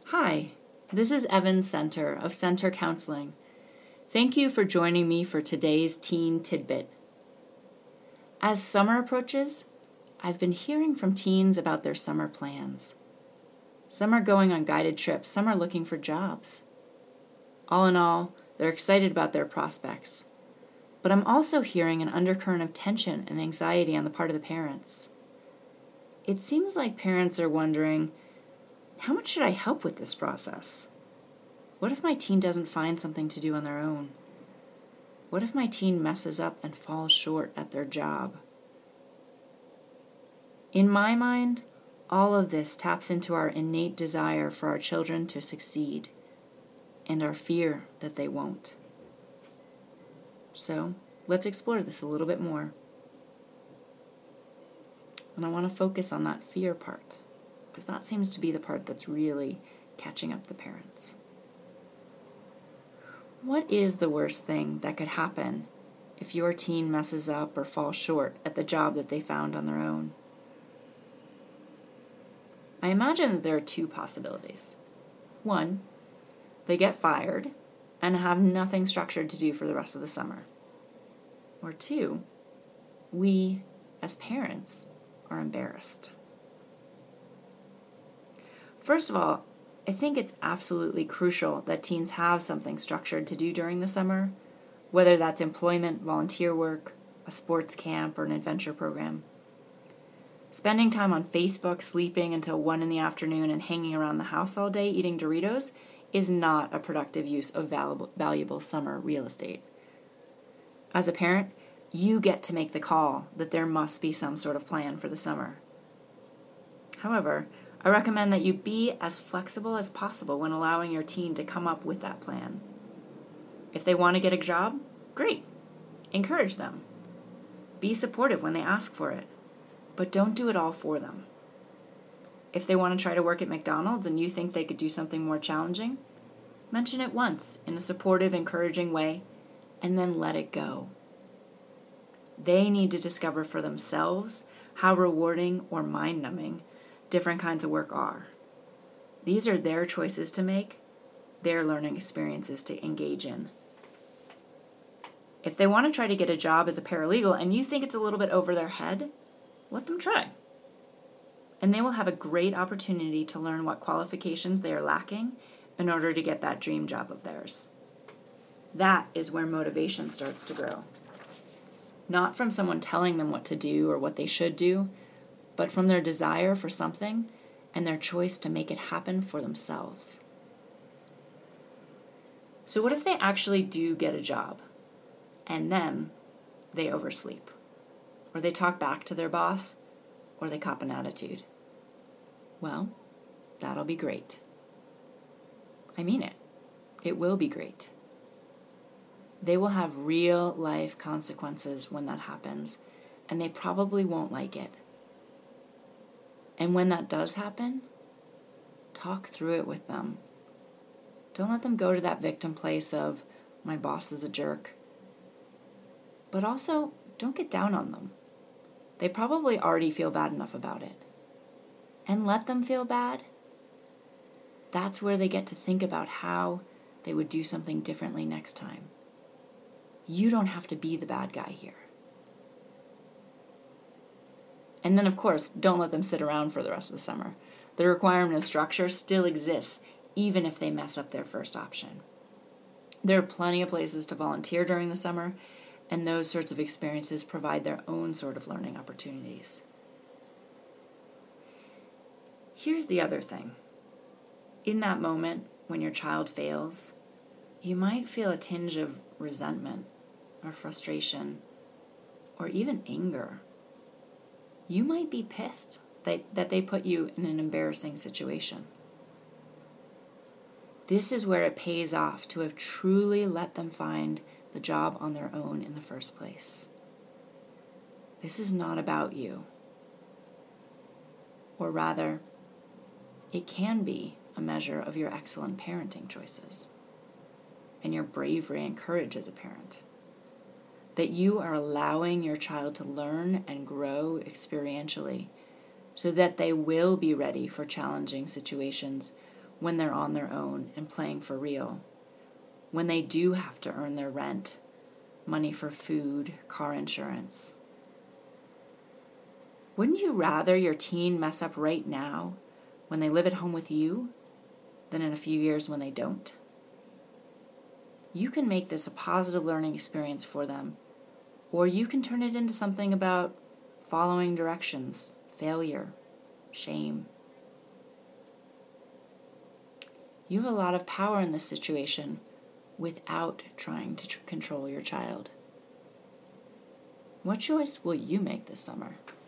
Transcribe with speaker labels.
Speaker 1: Hi, this is Evan Center of Center Counseling. Thank you for joining me for today's Teen Tidbit. As summer approaches, I've been hearing from teens about their summer plans. Some are going on guided trips, some are looking for jobs. All in all, they're excited about their prospects. But I'm also hearing an undercurrent of tension and anxiety on the part of the parents. It seems like parents are wondering, how much should I help with this process? What if my teen doesn't find something to do on their own? What if my teen messes up and falls short at their job? In my mind, all of this taps into our innate desire for our children to succeed and our fear that they won't. So, let's explore this a little bit more. And I want to focus on that fear part, because that seems to be the part that's really catching up the parents. What is the worst thing that could happen if your teen messes up or falls short at the job that they found on their own? I imagine that there are two possibilities. One, they get fired and have nothing structured to do for the rest of the summer. Or two, we, as parents, are embarrassed. First of all, I think it's absolutely crucial that teens have something structured to do during the summer, whether that's employment, volunteer work, a sports camp, or an adventure program. Spending time on Facebook, sleeping until 1 in the afternoon, and hanging around the house all day eating Doritos is not a productive use of valuable summer real estate. As a parent, you get to make the call that there must be some sort of plan for the summer. However, I recommend that you be as flexible as possible when allowing your teen to come up with that plan. If they want to get a job, great. Encourage them. Be supportive when they ask for it, but don't do it all for them. If they want to try to work at McDonald's and you think they could do something more challenging, mention it once in a supportive, encouraging way, and then let it go. They need to discover for themselves how rewarding or mind-numbing different kinds of work are. These are their choices to make, their learning experiences to engage in. If they want to try to get a job as a paralegal and you think it's a little bit over their head, let them try. And they will have a great opportunity to learn what qualifications they are lacking in order to get that dream job of theirs. That is where motivation starts to grow. Not from someone telling them what to do or what they should do, but from their desire for something and their choice to make it happen for themselves. So what if they actually do get a job and then they oversleep, or they talk back to their boss, or they cop an attitude? Well, that'll be great. I mean it. It will be great. They will have real life consequences when that happens, and they probably won't like it. And when that does happen, talk through it with them. Don't let them go to that victim place of, my boss is a jerk. But also, don't get down on them. They probably already feel bad enough about it. And let them feel bad. That's where they get to think about how they would do something differently next time. You don't have to be the bad guy here. And then, of course, don't let them sit around for the rest of the summer. The requirement of structure still exists, even if they mess up their first option. There are plenty of places to volunteer during the summer, and those sorts of experiences provide their own sort of learning opportunities. Here's the other thing. In that moment, when your child fails, you might feel a tinge of resentment or frustration or even anger. You might be pissed that they put you in an embarrassing situation. This is where it pays off to have truly let them find the job on their own in the first place. This is not about you. Or rather, it can be a measure of your excellent parenting choices and your bravery and courage as a parent. That you are allowing your child to learn and grow experientially so that they will be ready for challenging situations when they're on their own and playing for real, when they do have to earn their rent, money for food, car insurance. Wouldn't you rather your teen mess up right now when they live at home with you than in a few years when they don't? You can make this a positive learning experience for them, or you can turn it into something about following directions, failure, shame. You have a lot of power in this situation without trying to control your child. What choice will you make this summer?